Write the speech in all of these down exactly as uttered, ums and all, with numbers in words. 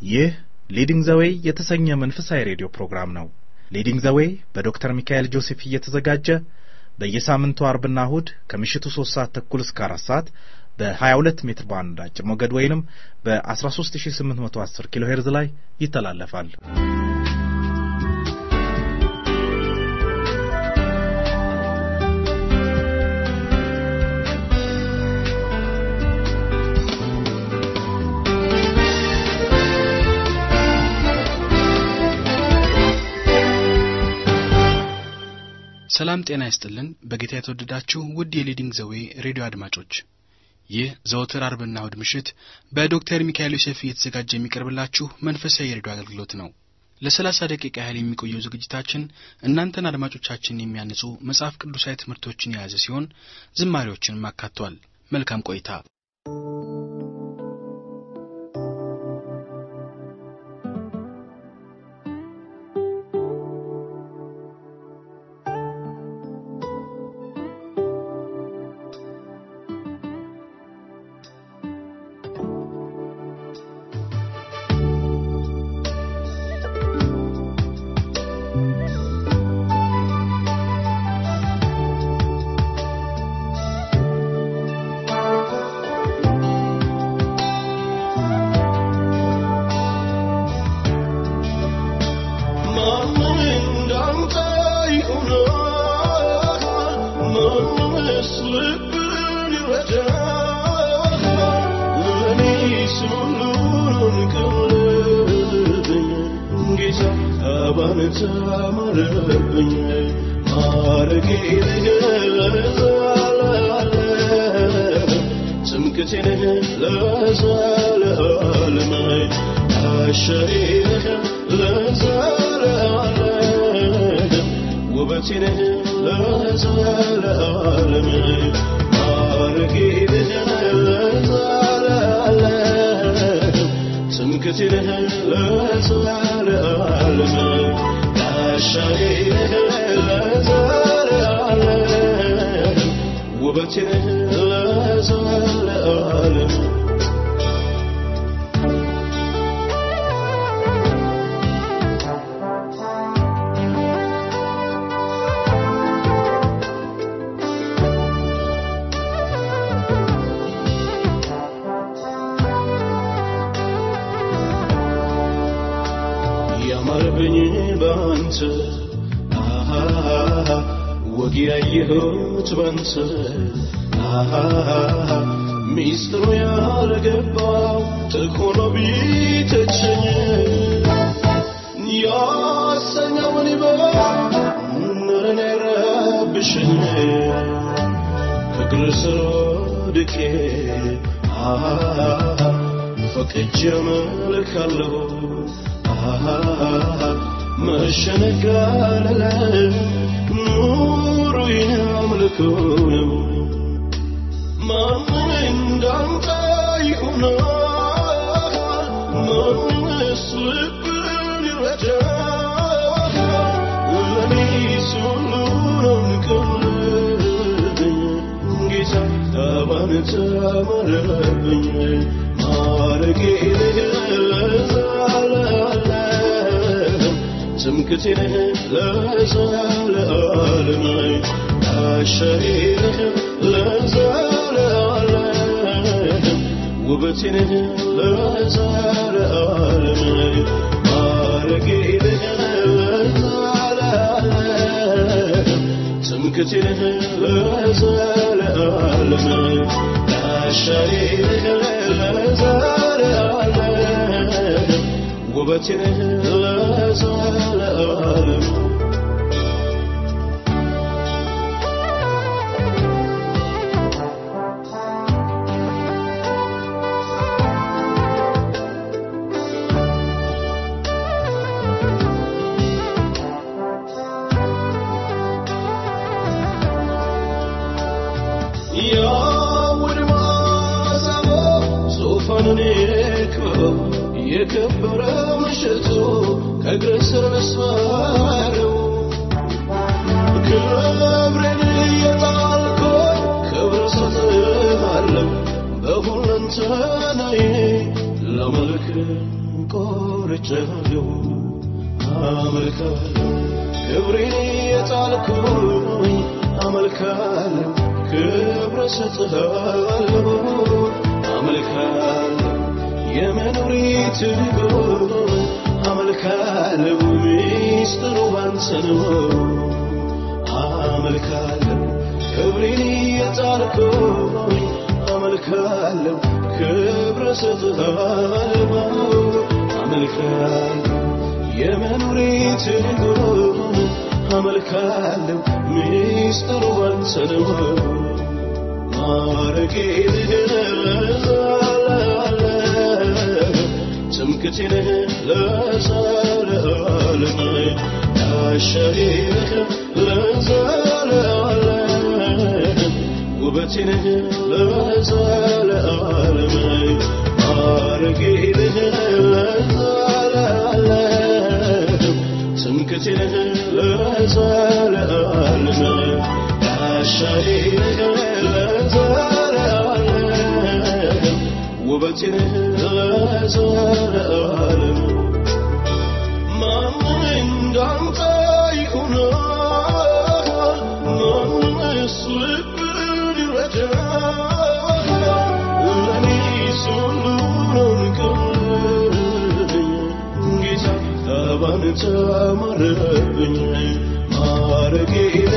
ይህ ሊዲንግ ዘ ዌይ የተሰኘ መንፈሳዊ ሬዲዮ ፕሮግራም ነው። ሊዲንግ ዘ ዌይ በዶክተር ሚካኤል ጆሴፍ እየተዘጋጀ በየሳምንቱ አርብና እሁድ ከምሽቱ ሶስት ሰዓት ተኩል እስከ አራት ሰዓት በ22 ሜትር ባንድ አጭር ሞገድ ወይንም በ13810 ኪሎ ሄርዝ ላይ ይተላለፋል። ሰላም ጤና ይስጥልን በጌታ የተወደዳችሁ ውድ የሊዲንግ ዘ ዌይ ሬዲዮ አድማጮች፣ ይህ ዘወትር አርብና እሁድ ምሽት በዶክተር ሚካኤል ዮሴፍ እየተዘጋጀ የሚቀርብላችሁ መንፈሳዊ የሬዲዮ አገልግሎት ነው። ለ30 ደቂቃ ያህል የሚቆየው ዝግጅታችን እናንተን አድማጮቻችንን የሚያነጹ መጽሐፍ ቅዱሳዊ ትምህርቶችን የያዘ ሲሆን ዝማሬዎችንም አካቷል። መልካም ቆይታ። ቆርጫለሁ አመልካለሁ ክብሬን የጣልኩኝ አመልካለሁ ክብር ሰጥሃለሁ አመልካለሁ የመኖሬ ትርጉም አመልካለሁ ሚስጥሩ ባንተ ነው አመልካለሁ ክብሬን የጣልኩኝ አመልካለሁ ክብር ሰጥሃለሁ አመልካለሁ የመኖሬ ትርጉም አመልካለሁ ሚስጥሩ ባንተ ነው ማረጌ ትምክህቴን ለዘላለም አሻዬን ለዘላለም ውበቴን ለዘላለም ማረጌን ለዘላለም ትምክህቴን ለዘላለም አሻዬን ለዘላለም ውበቴን ለዘላለም ማንም እንዳንተ ይሆናል ማንስ ልብን ይረዳል ለእኔስ ሁሉን ቅርብኝ ጌታ ባንተ ማረብኝ ማረጌን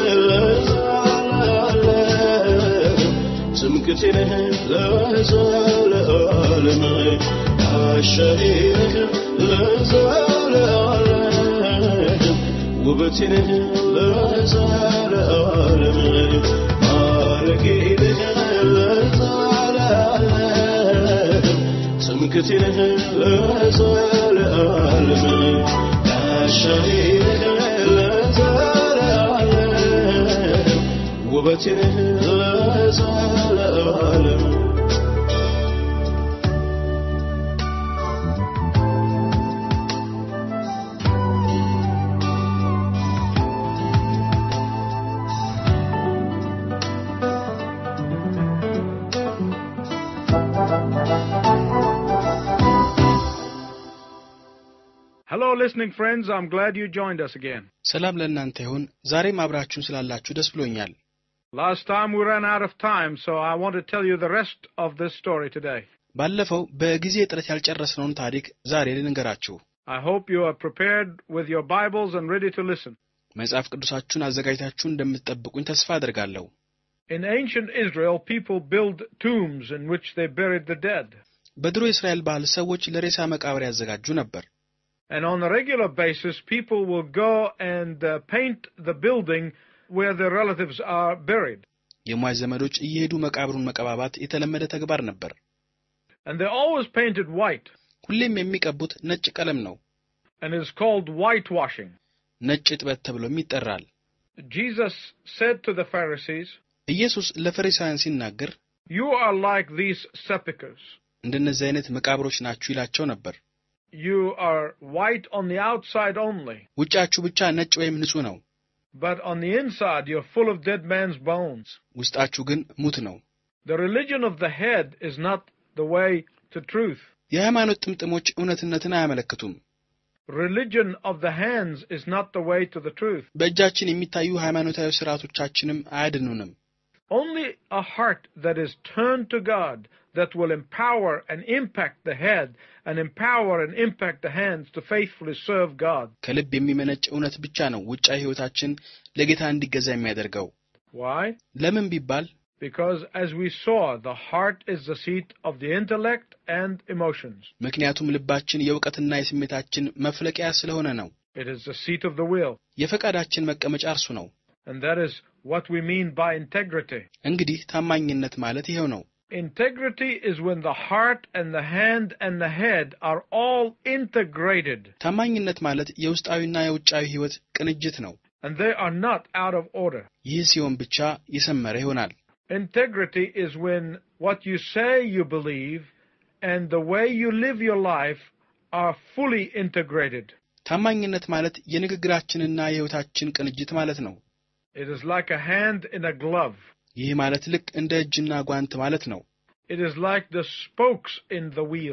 ለዘላለም ትምክህቴን ለዘላለም አሻዬን ለዘላለም ውበቴን ለዘላለም ማረጌን ለዘላለም ትምክህቴን ለዘላለም አሻዬን ለዘላለም ውበቴን ለዘላለም Hello listening friends, I'm glad you joined us again. ሰላም ለእናንተ ይሁን ዛሬም አብራችሁን ስላላችሁ ደስ ብሎኛል Last time we ran out of time, so I want to tell you the rest of this story today. ባለፈው በጊዜ ጥረት ያልጨረስነውን ታሪክ ዛሬ ልንገራችሁ I hope you are prepared with your Bibles and ready to listen. መጽሐፍ ቅዱሳችሁን አዘጋጅታችሁ እንደምትጠብቁኝ ተስፋ አደርጋለሁ In ancient Israel, people built tombs in which they buried the dead. በድሮ እስራኤል ባህል ሰዎች ለሬሳ መቃብር ያዘጋጁ ነበር And on a regular basis, people will go and uh, paint the building where their relatives are buried. የሟች ዘመዶች እየሄዱ መቃብሩን መቀባባት የተለመደ ተግባር ነበር And they always painted white. ሁሌም የሚቀቡት ነጭ ቀለም ነው And it is called whitewashing. ነጭ ጥበት ተብሎም ይጠራል Jesus said to the Pharisees, ኢየሱስ ለፈሪሳውያን ሲናገር You are like these sepulchres. እንደነዚህ አይነት መቃብሮች ናችሁ ይላቸው ነበር You are white on the outside only, ውጫችሁ ብቻ ነጭ ወይም ንጹህ ነው but on the inside you're full of dead man's bones. ውስጣችሁ ግን ሙት ነው The religion of the head is not the way to truth. የሃይማኖት ጥምጥሞች እውነትነትን አያመለክቱም Religion of the hands is not the way to the truth. በእጃችን የሚታዩ ሃይማኖታዊ ሥርዓቶቻችንም አያድኑንም Only a heart that is turned to God, that will empower and impact the head and empower and impact the hands to faithfully serve God. ከልብ የሚመነጭ እውነት ብቻ ነው ውጫዊ ህይወታችን ለጌታ እንዲገዛ የሚያደርገው Why? ለምን ቢባል Because as we saw, the heart is the seat of the intellect and emotions. ምክንያቱም ልባችን የእውቀትና የስሜታችን መፍለቂያ ስለሆነ ነው It is the seat of the will. የፈቃዳችን መቀመጫ እርሱ ነው And that is what we mean by integrity. እንግዲህ ታማኝነት ማለት ይሄው ነው Integrity is when the heart and the hand and the head are all integrated. ታማኝነት ማለት የውስጣዊና የውጫዊ ህይወት ቅንጅት ነው And they are not out of order. ይህ ሲሆን ብቻ የሰመረ ይሆናል Integrity is when what you say you believe and the way you live your life are fully integrated. ታማኝነት ማለት የንግግራችንና የህይወታችን ቅንጅት ማለት ነው It is like a hand in a glove. ይህ ማለት ልክ እንደ እጅና ጓንት ማለት ነው It is like the spokes in the wheel.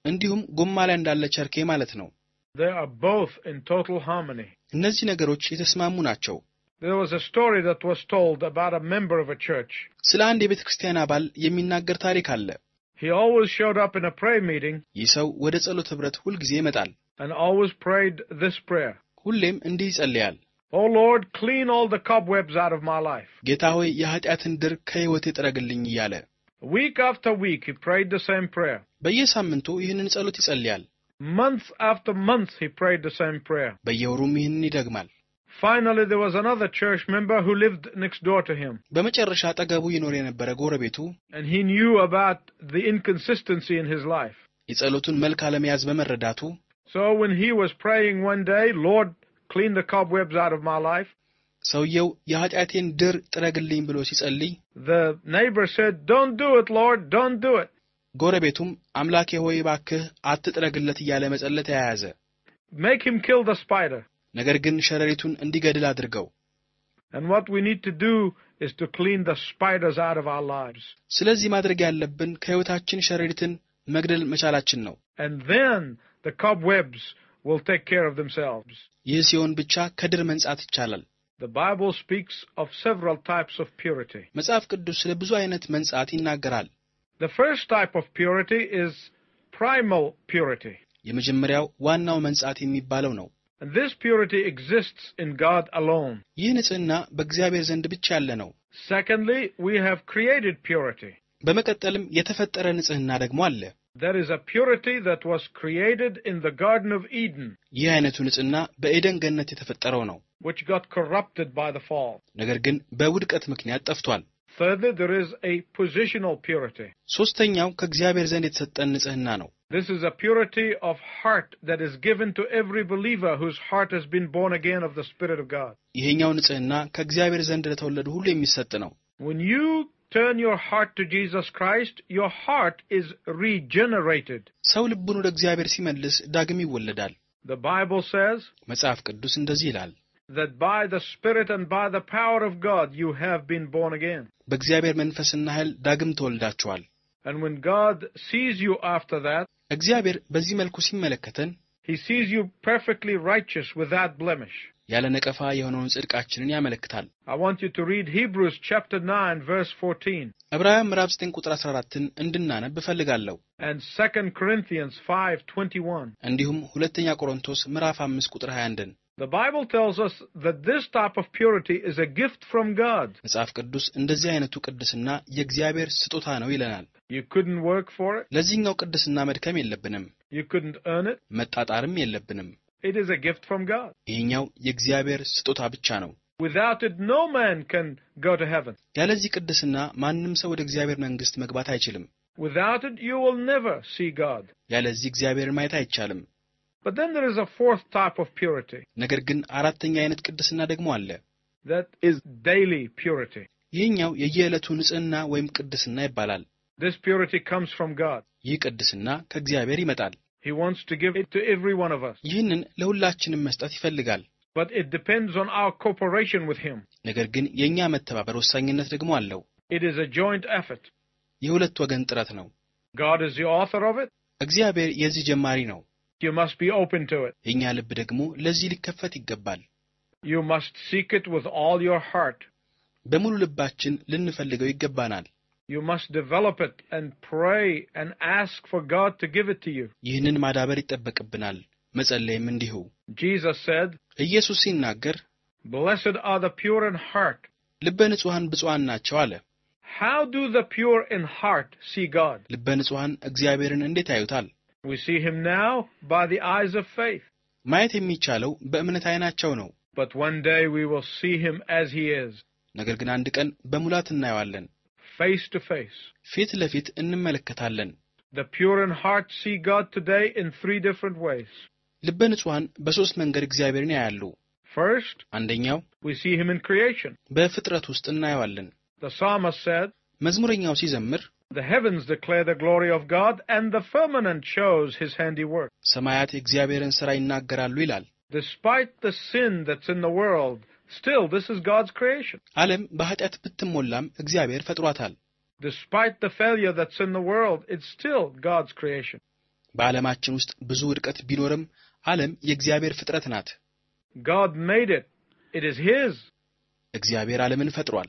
እንዲሁም ጎማ ላይ እንዳለ ቸርኬ ማለት ነው። They are both in total harmony. እነዚህ ነገሮች የተስማሙ ናቸው። There was a story that was told about a member of a church. ስለ አንድ የቤተክርስቲያን አባል የሚናገር ታሪክ አለ። He always showed up in a prayer meeting. ይህ ሰው ወደ ጸሎት ህብረት ሁል ጊዜ ይመጣል። And always prayed this prayer. ሁሌም እንዲህ ይጸልያል። Oh Lord, clean all the cobwebs out of my life. ጌታ ሆይ የኃጢአትን ድር ከህይወቴ ጥረግልኝ እያለ Week after week he prayed the same prayer. በየሳምንቱ ይህንን ጸሎት ይጸልያል። Month after month he prayed the same prayer. በየወሩም ይህንን ይደግማል። Finally there was another church member who lived next door to him. በመጨረሻ አጠገቡ ይኖር የነበረ ጎረቤቱ And he knew about the inconsistency in his life. የጸሎቱን መልክ አለመያዝ በመረዳቱ So when he was praying one day, Lord, clean the cobwebs out of my life, ሰውየው የኃጢአቴን ድር ጥረግልኝ ብሎ ሲጸልይ the neighbor said, Don't do it, Lord, don't do it. ጎረቤቱም አምላኬ ሆይ እባክህ አትጥረግለት እያለ መጸለት ያያዘ። Make him kill the spider. ነገር ግን ሸረሪቱን እንዲገድል አድርገው። And what we need to do is to clean the spiders out of our lives. ስለዚህ ማድረግ ያለብን ከህይወታችን ሸረሪትን መግደል መቻላችን ነው። And then the cobwebs will take care of themselves. ይህ ሲሆን ብቻ ከድር መንጻት ይቻላል። The Bible speaks of several types of purity. መጽሐፍ ቅዱስ ስለ ብዙ አይነት መንጻት ይናገራል። The first type of purity is primal purity. የመጀመሪያው ዋናው መንጻት የሚባለው ነው። And this purity exists in God alone. ይህ ንጽህና በእግዚአብሔር ዘንድ ብቻ ያለ ነው። Secondly, we have created purity. በመቀጠልም የተፈጠረ ንጽህና ደግሞ አለ። There is a purity that was created in the Garden of Eden. ይህ አይነቱ ንጽህና በኤደን ገነት የተፈጠረው ነው። Which got corrupted by the fall. ነገር ግን በውድቀት ምክንያት ጠፍቷል። Thirdly, there is a positional purity. ሶስተኛው ከእግዚአብሔር ዘንድ የተሰጠን ንጽህና ነው። This is a purity of heart that is given to every believer whose heart has been born again of the Spirit of God. ይሄኛው ንጽህና ከእግዚአብሔር ዘንድ ለተወለዱ ሁሉ የሚሰጥ ነው። When you turn your heart to Jesus Christ, your heart is regenerated. ሰው ልቡን ወደ እግዚአብሔር ሲመልስ ዳግም ይወለዳል። The Bible says መጽሐፍ ቅዱስ እንደዚህ ይላል። That by the Spirit and by the power of God you have been born again. በእግዚአብሔር መንፈስና ኃይል ዳግም ተወልዳችኋል። And when God sees you after that, እግዚአብሔር በዚህ መልኩ ሲመለከተን He sees you perfectly righteous without blemish. ያለ ነቀፋ የሆነውን ጽድቃችንን ያመለክታል። I want you to read Hebrews chapter nine verse fourteen. ዕብራውያን ምዕራፍ ዘጠኝ ቁጥር አስራ አራትን እንድናነብ እፈልጋለሁ። And Second Corinthians five twenty-one. እንዲሁም ሁለተኛ ቆሮንቶስ ምዕራፍ አምስት ቁጥር ሃያ አንድን The Bible tells us that this type of purity is a gift from God. መጽሐፍ ቅዱስ እንደዚህ አይነቱ ቅድስና የእግዚአብሔር ስጦታ ነው ይለናል። You couldn't work for it. ለዚህኛው ቅድስና መድከም የለብንም። You couldn't earn it. መጣጣርም የለብንም። It is a gift from God. ይህኛው የእግዚአብሔር ስጦታ ብቻ ነው። Without it, no man can go to heaven. ያለዚህ ቅድስና ማንም ሰው ወደ እግዚአብሔር መንግስት መግባት አይችልም። Without it, you will never see God. ያለዚህ እግዚአብሔርን ማየት አይቻልም። But then there is a fourth type of purity. ነገር ግን አራተኛ አይነት ቅድስና ደግሞ አለ። That is daily purity. ይህኛው የየዕለቱ ንጽህና ወይም ቅድስና ይባላል። This purity comes from God. ይህ ቅድስና ከእግዚአብሔር ይመጣል። He wants to give it to every one of us. ይህንን ለሁላችንም መስጠት ይፈልጋል። But it depends on our cooperation with Him. ነገር ግን የኛ መተባበር ወሳኝነት ደግሞ አለው። It is a joint effort. የሁለት ወገን ጥረት ነው። God is the author of it. እግዚአብሔር የዚህ ጀማሪ ነው። You must be open to it. የኛ ልብ ደግሞ ለዚህ ሊከፈት ይገባል። You must seek it with all your heart. በሙሉ ልባችን ልንፈልገው ይገባናል። You must develop it and pray and ask for God to give it to you. ይህንን ማዳበር ይጠበቅብናል። መጸለይም እንዲሁ። Jesus said, ኢየሱስ ሲናገር Blessed are the pure in heart. ልበ ንጹሐን ብፁዓን ናቸው አለ። How do the pure in heart see God? ልበ ንጹሐን እግዚአብሔርን እንዴት ያዩታል? We see Him now by the eyes of faith. ማየት የሚቻለው በእምነት አይናቸው ነው። But one day we will see Him as He is. ነገር ግን አንድ ቀን በሙላት እናየዋለን። Face to face. ፊት ለፊት እንመለከታለን። The pure in heart see God today in three different ways. ልበ ንጹሐን በሶስት መንገድ እግዚአብሔርን ያያሉ። First, አንደኛው we see Him in creation. በፍጥረት ውስጥ እናየዋለን። The psalmist said, መዝሙረኛው ሲዘምር The heavens declare the glory of God, and the firmament shows His handiwork. ሰማያት የእግዚአብሔርን ሥራ ይናገራሉ ይላል። Despite the sin that's in the world, still this is God's creation. ዓለም በኃጢአት ብትሞላም እግዚአብሔር ፈጥሯታል። Despite the failure that's in the world, it's still God's creation. በዓለማችን ውስጥ ብዙ ውድቀት ቢኖርም ዓለም የእግዚአብሔር ፍጥረት ናት። God made it. It is His. እግዚአብሔር ዓለምን ፈጥሯል።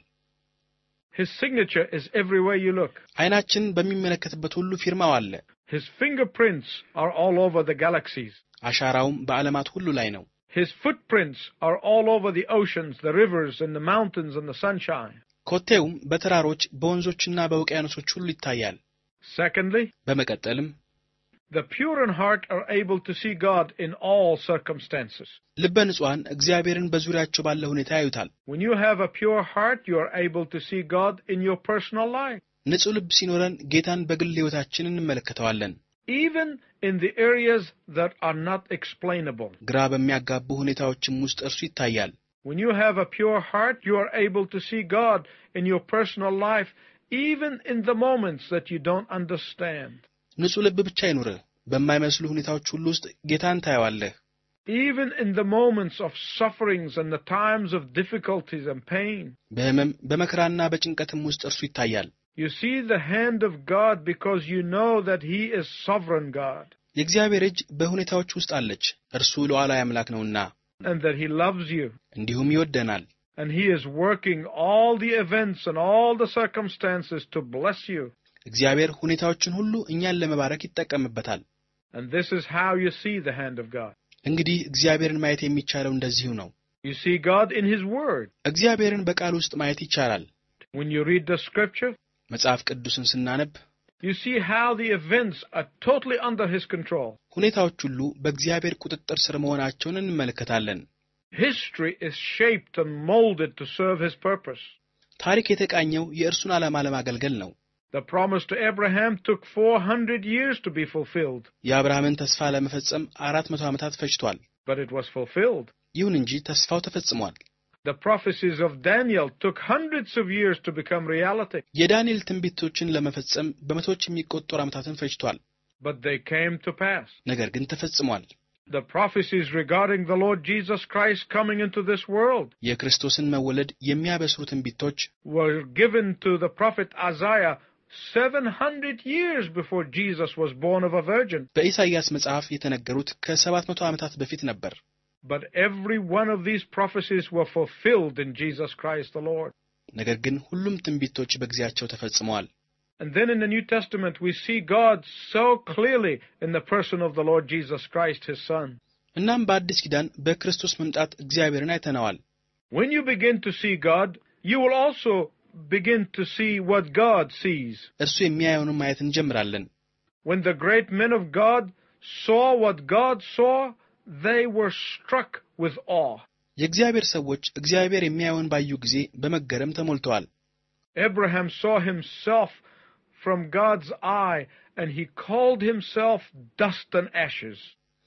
His signature is everywhere you look. ዓይናችን በሚመለከትበት ሁሉ ፊርማው አለ። His fingerprints are all over the galaxies. አሻራውም በዓለማት ሁሉ ላይ ነው። His footprints are all over the oceans, the rivers, and the mountains, and the sunshine. ኮቴውም በተራሮች በወንዞችና በውቅያኖሶች ሁሉ ይታያል። Secondly, በመቀጠልም the pure in heart are able to see God in all circumstances. ልበ ንጹሐን እግዚአብሔርን በዙሪያቸው ባለ ሁኔታ ያዩታል። When you have a pure heart, you are able to see God in your personal life. ንጹሕ ልብ ሲኖረን ጌታን በግል ሕይወታችን እንመለከተዋለን። Even in the areas that are not explainable. ግራ በሚያጋቡ ሁኔታዎችም ውስጥ እርሱ ይታያል። When you have a pure heart, you are able to see God in your personal life, even in the moments that you don't understand. ንጹሕ ልብ ብቻ ይኑርህ፣ በማይመስሉ ሁኔታዎች ሁሉ ውስጥ ጌታን ታየዋለህ። Even in the moments of sufferings and the times of difficulties and pain. በሕመም በመከራና በጭንቀትም ውስጥ እርሱ ይታያል። You see the hand of God because you know that He is sovereign God. የእግዚአብሔር እጅ በሁኔታዎች ውስጥ አለች፣ እርሱ ሉዓላዊ አምላክ ነውና። And that He loves you. እንዲሁም ይወደናል። And He is working all the events and all the circumstances to bless you. እግዚአብሔር ሁኔታዎችን ሁሉ እኛን ለመባረክ ይጠቀምበታል። And this is how you see the hand of God. እንግዲህ እግዚአብሔርን ማየት የሚቻለው እንደዚሁ ነው። You see God in His Word. እግዚአብሔርን በቃል ውስጥ ማየት ይቻላል። When you read the Scripture, መጽሐፍ ቅዱስን ስናነብ you see how the events are totally under His control. ሁኔታዎች ሁሉ በእግዚአብሔር ቁጥጥር ስር መሆናቸውን እንመለከታለን። History is shaped and molded to serve His purpose. ታሪክ የተቃኘው የእርሱን ዓላማ ለማገልገል ነው። The promise to Abraham took four hundred years to be fulfilled. የአብርሃምን ተስፋ ለመፈጸም አራት መቶ ዓመታት ፈጅቷል። But it was fulfilled. ይሁን እንጂ ተስፋው ተፈጽሟል። The prophecies of Daniel took hundreds of years to become reality. የዳንኤል ትንቢቶችን ለመፈጸም በመቶዎች የሚቆጠሩ ዓመታትን ፈጅቷል። But they came to pass. ነገር ግን ተፈጽሟል። The prophecies regarding the Lord Jesus Christ coming into this world የክርስቶስን መወለድ የሚያበስሩ ትንቢቶች were given to the prophet Isaiah seven hundred years before Jesus was born of a virgin. በኢሳይያስ መጽሐፍ የተነገሩት ከሰባት መቶ ዓመታት በፊት ነበር። But every one of these prophecies were fulfilled in Jesus Christ the Lord. ነገር ግን ሁሉም ትንቢቶች በጊዜያቸው ተፈጽመዋል። And then in the New Testament we see God so clearly in the person of the Lord Jesus Christ, His Son. እናም በአዲስ ኪዳን በክርስቶስ መምጣት እግዚአብሔርን አይተነዋል። When you begin to see God, you will also begin to see what God sees. እርሱ የሚያየውን ማየት እንጀምራለን። When the great men of God saw what God saw, they were struck with awe. የእግዚአብሔር ሰዎች እግዚአብሔር የሚያየውን ባዩ ጊዜ በመገረም ተሞልተዋል። Abraham saw himself from God's eye, and he called himself dust and ashes.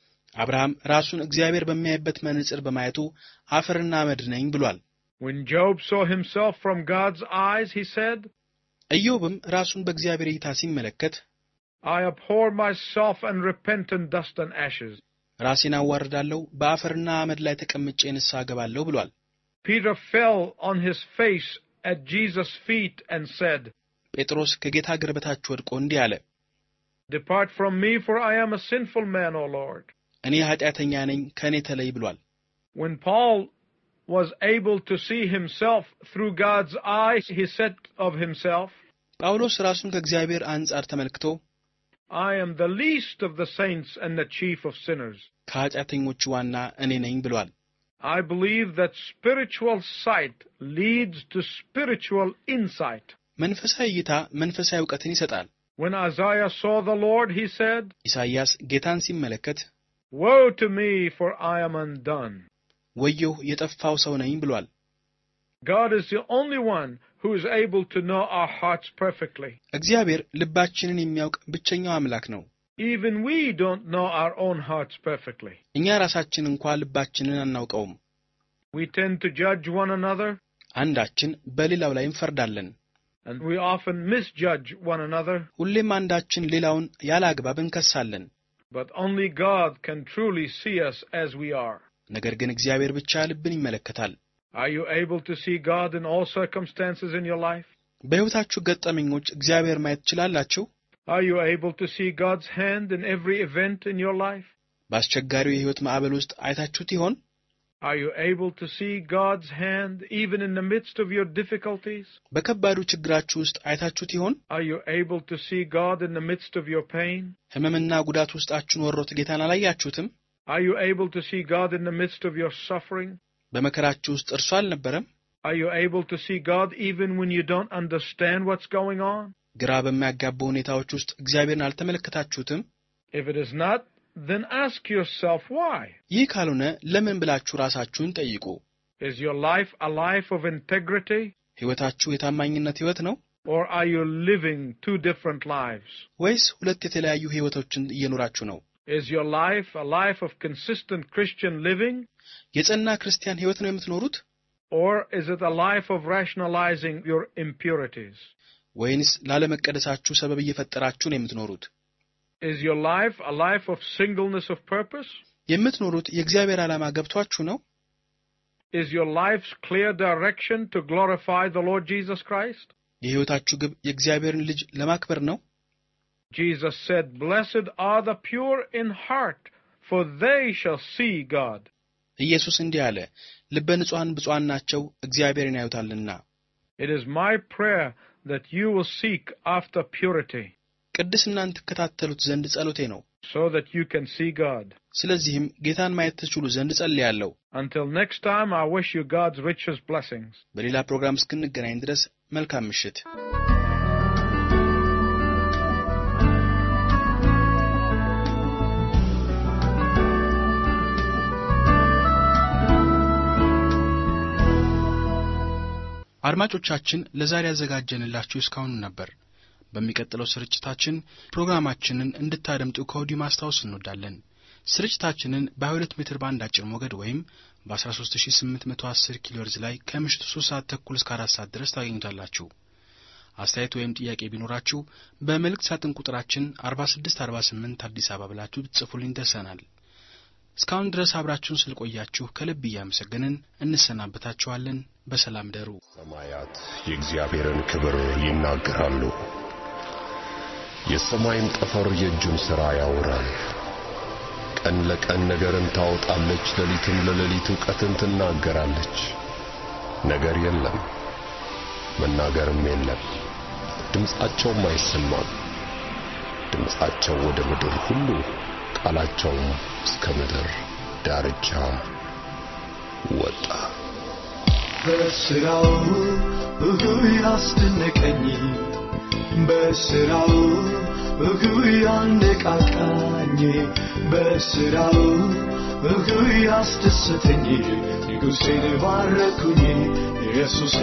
አብርሃም ራሱን እግዚአብሔር በሚያይበት መነጽር በማየቱ አፈርና አመድ ነኝ ብሏል። When Job saw himself from God's eyes, he said, ኢዮብም ራሱን በእግዚአብሔር እይታ ሲመለከት I abhor myself and repent in dust and ashes. ራሴን አዋርዳለሁ፣ በአፈርና አመድ ላይ ተቀምጬ ንስሐ እገባለሁ ብሏል። Peter fell on his face at Jesus' feet and said, ጴጥሮስ ከጌታ እግር በታች ወድቆ እንዲህ አለ፣ Depart from me, for I am a sinful man, O Lord. እኔ ኃጢአተኛ ነኝ፣ ከእኔ ተለይ ብሏል። When Paul was able to see himself through God's eyes, he said of himself, ጳውሎስ ራሱን ከእግዚአብሔር አንጻር ተመልክቶ I am the least of the saints and the chief of sinners. ከኃጢአተኞቹ ዋና እኔ ነኝ ብሏል። I believe that spiritual sight leads to spiritual insight. መንፈሳዊ እይታ መንፈሳዊ ዕውቀትን ይሰጣል። When Isaiah saw the Lord, he said, ኢሳይያስ ጌታን ሲመለከት Woe to me, for I am undone. ወዮህ የጠፋው ሰው ነኝ ብሏል። God is the only one who is able to know our hearts perfectly. እግዚአብሔር ልባችንን የሚያውቅ ብቸኛው አምላክ ነው። Even we don't know our own hearts perfectly. እኛ ራሳችን እንኳን ልባችንን አናውቀውም። We tend to judge one another, አንዳችን በሌላው ላይ እንፈርዳለን። and we often misjudge one another. ሁሌም አንዳችን ሌላውን ያለ አግባብ እንከሳለን። But only God can truly see us as we are. ነገር ግን እግዚአብሔር ብቻ ልብን ይመለከታል። Are you able to see God in all circumstances in your life? በሕይወታችሁ ገጠመኞች እግዚአብሔር ማየት ትችላላችሁ? Are you able to see God's hand in every event in your life? በአስቸጋሪው የሕይወት ማዕበል ውስጥ አይታችሁት ይሆን? Are you able to see God's hand even in the midst of your difficulties? በከባዱ ችግራችሁ ውስጥ አይታችሁት ይሆን? Are you able to see God in the midst of your pain? ሕመምና ጉዳት ውስጣችሁን ወሮት ጌታን አላያችሁትም? Are you able to see God in the midst of your suffering? በመከራችሁ ውስጥ እርሱ አልነበረም? Are you able to see God even when you don't understand what's going on? ግራ በሚያጋቡ ሁኔታዎች ውስጥ እግዚአብሔርን አልተመለከታችሁትም? If it is not, then ask yourself why. ይህ ካልሆነ ለምን ብላችሁ ራሳችሁን ጠይቁ። Is your life a life of integrity? ሕይወታችሁ የታማኝነት ሕይወት ነው? Or are you living two different lives? ወይስ ሁለት የተለያዩ ሕይወቶችን እየኖራችሁ ነው? Is your life a life of consistent Christian living? የጸና ክርስቲያን ሕይወት ነው የምትኖሩት? Or is it a life of rationalizing your impurities? ወይንስ ላለመቀደሳችሁ ሰበብ እየፈጠራችሁ ነው የምትኖሩት? Is your life a life of singleness of purpose? የምትኖሩት የእግዚአብሔር ዓላማ ገብቷችሁ ነው? Is your life's clear direction to glorify the Lord Jesus Christ? የሕይወታችሁ ግብ የእግዚአብሔርን ልጅ ለማክበር ነው? Jesus said, "Blessed are the pure in heart, for they shall see God." ኢየሱስ እንዲህ አለ፣ ልበ ንጹሐን ብፁዓን ናቸው እግዚአብሔርን ያዩታልና። It is my prayer that you will seek after purity, ቅድስናን ትከታተሉት ዘንድ ጸሎቴ ነው፣ so that you can see God. ስለዚህም ጌታን ማየት ትችሉ ዘንድ ጸልያለሁ። Until next time, I wish you God's richest blessings. በሌላ ፕሮግራም እስክንገናኝ ድረስ መልካም ምሽት። አድማጮቻችን ለዛሬ ያዘጋጀንላችሁ እስካሁን ነበር። በሚቀጥለው ስርጭታችን ፕሮግራማችንን እንድታደምጡ ከወዲሁ ማስታወስ እንወዳለን። ስርጭታችንን በሁለት ሜትር ባንድ አጭር ሞገድ ወይም በ13810 ኪሎ ሄርዝ ላይ ከምሽቱ ሶስት ሰዓት ተኩል እስከ አራት ሰዓት ድረስ ታገኙታላችሁ። አስተያየት ወይም ጥያቄ ቢኖራችሁ በመልእክት ሳጥን ቁጥራችን አርባ ስድስት አርባ ስምንት አዲስ አበባ ብላችሁ ብትጽፉልን ደርሰናል። እስካሁን ድረስ አብራችሁን ስለቆያችሁ ከልብ እያመሰገንን እንሰናበታችኋለን። በሰላም ደሩ። ሰማያት የእግዚአብሔርን ክብር ይናገራሉ፣ የሰማይም ጠፈር የእጁን ሥራ ያወራል። ቀን ለቀን ነገርን ታወጣለች፣ ሌሊትም ለሌሊት ዕውቀትን ትናገራለች። ነገር የለም መናገርም የለም፣ ድምፃቸውም አይሰማም። ድምፃቸው ወደ ምድር ሁሉ፣ ቃላቸውም እስከ ምድር ዳርቻ ወጣ። በስራው ሁሉ ያስደነቀኝ፣ በስራው ሁሉ ያነቃቃኝ፣ በስራው ሁሉ ያስደሰተኝ፣ ንጉሴን ባረኩኝ ኢየሱሴ።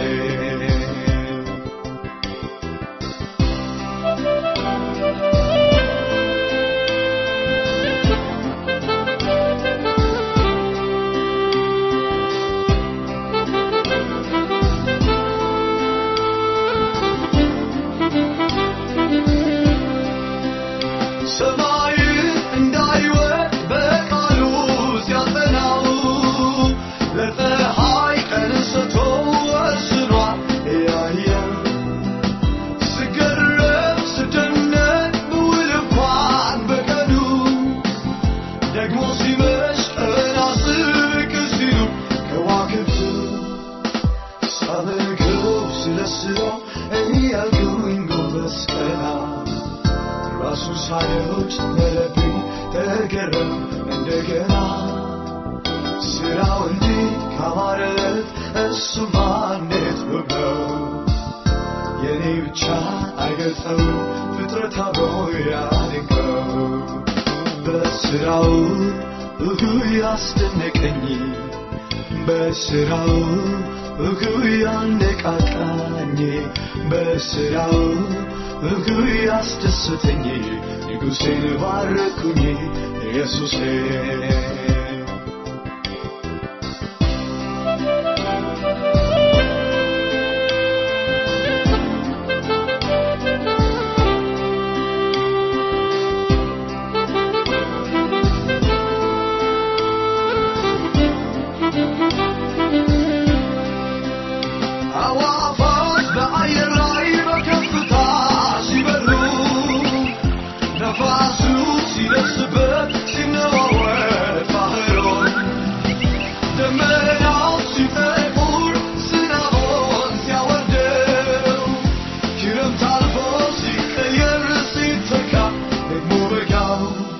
በስራው ሁሉ ያነቃቃኝ፣ በስራው ሁሉ ያስደሰተኝ፣ ንጉሴን ባረኩኝ ኢየሱሴ። ደመናው ሲጠቁር ዝናቡን ሲያወርደው ክረምት አልፎ ሲቀየር ሲተካ ደግሞ በጋው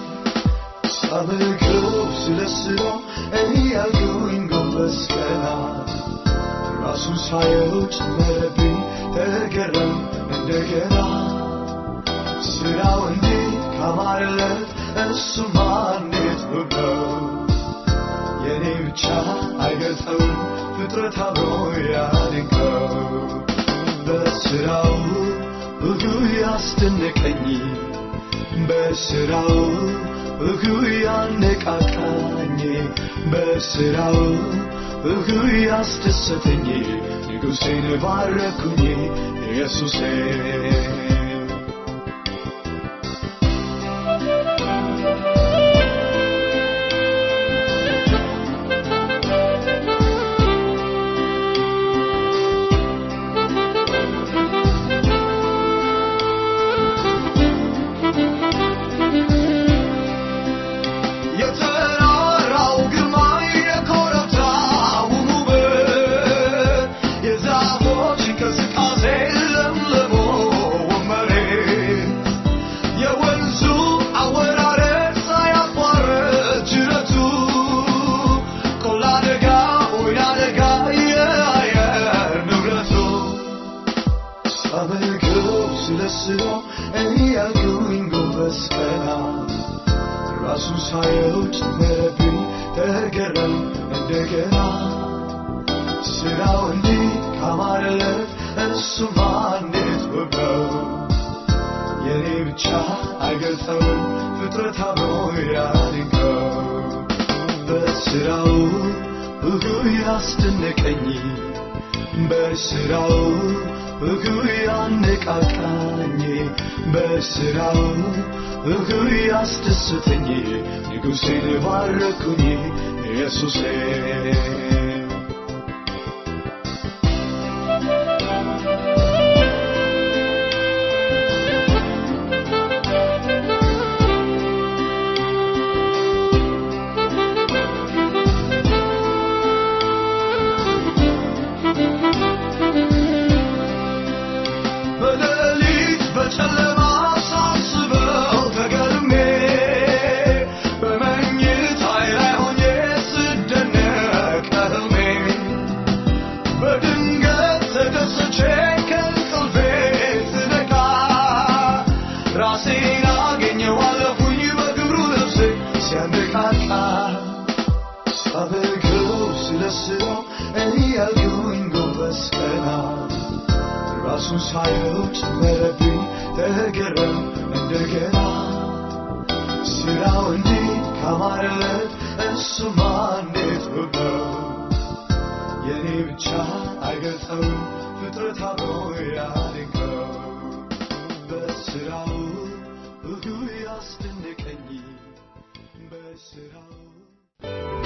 ሳመልከው ስለስለው እያልኩኝ ጎንበስ ቀና ራሱን ሳየው ጨመረብኝ ተገረም እንደገና ስራው እንዴት ካማረለት እሱማ እንዴት ውብ ነው የኔ ብቻ አይገልጸውም ፍጥረት አብሮ ያደንቀው በስራው ሁሉ ያስደነቀኝ በስራው ሁሉ ያነቃቃኝ በስራው ሁሉ ያስደሰተኝ ንጉሴን ባረኩኝ ኢየሱሴ ራሱን ሳየው ጨመረብኝ ተገረም እንደገና ስራው እንዴት ካማረለት እሱማ እንዴት ውብ ነው የኔ ብቻ አይገልጸውም ፍጥረት አብሮ ያደንቀው በስራው ሁሉ ያስደነቀኝ በስራው ሁሉ ያነቃቃኝ በስራው ሁሉ ያስደሰተኝ ንጉሴን ባረኩኝ ኢየሱሴ ራሱን ሳየው ጨመረብኝ ተገረም እንደገና ስራው እንዴት ካማረለት እሱማ እንዴት ውብ ነው የኔ ብቻ አይገልጸውም ፍጥረት አብሮ ያደንቀው በስራው ሁሉ ያስደነቀኝ በስራው